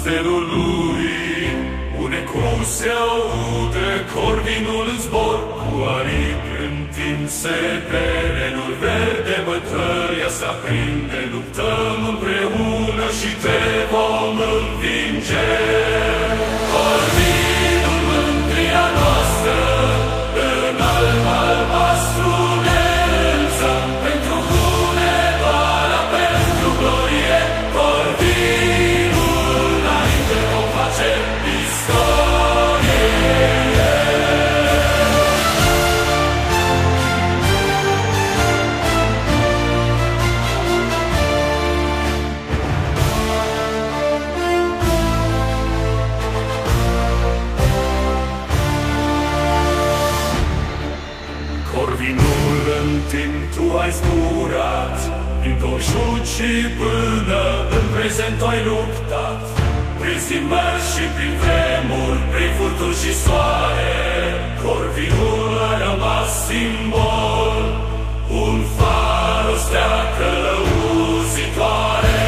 castelului, une cum se aude corvinul în zbor, cu aripi întinse pe renul verde, bătălia se aprinde, luptăm împreună și te vom învinge. Corvinul, mândria noastră, în alb albastru ne înălțăm, pentru bunăvoință, pentru glorie. Corvinul, înainte vom face istorie. Corvinul, în timp tu ai zburat, din Toșut și până în prezent tu ai luptat, prin schimbări și prin vremuri, prin furtuni și soare. Corvinul a rămas simbol, un far, o stea călăuzitoare.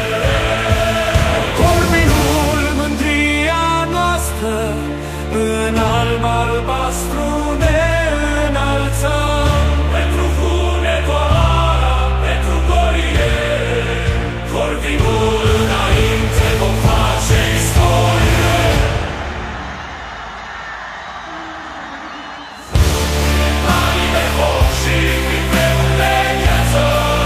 Corvinul, mândria noastră, în alb albastru ne înălțăm, pentru bunăvoința, pentru glorie. Corvinul, înainte vom face istorie. Mari de foc și prin vremuri de gheață,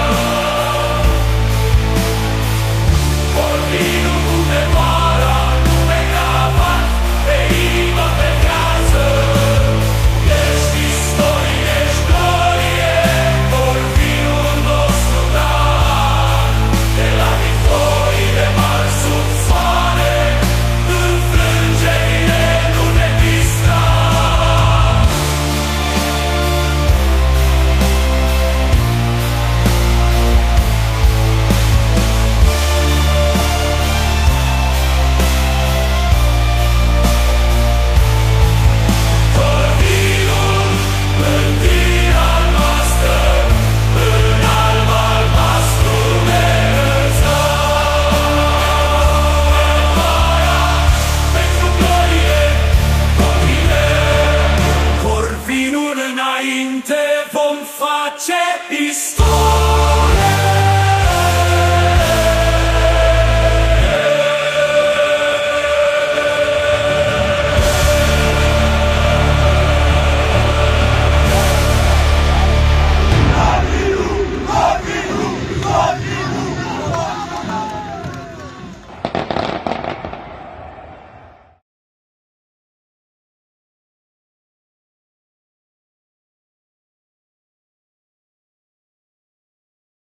Corvinul cu memoara, nume gravat pe inimă, pe viață. Ești istorie, ești glorie, Corvinul nostru dar, de la victoriile mari sub soare, înfrângerile nu ne distrag. Corvinul, mândria noastră, în alb albastru ne înălțăm, pentru glorie. Corvinul, înainte vom face istorie.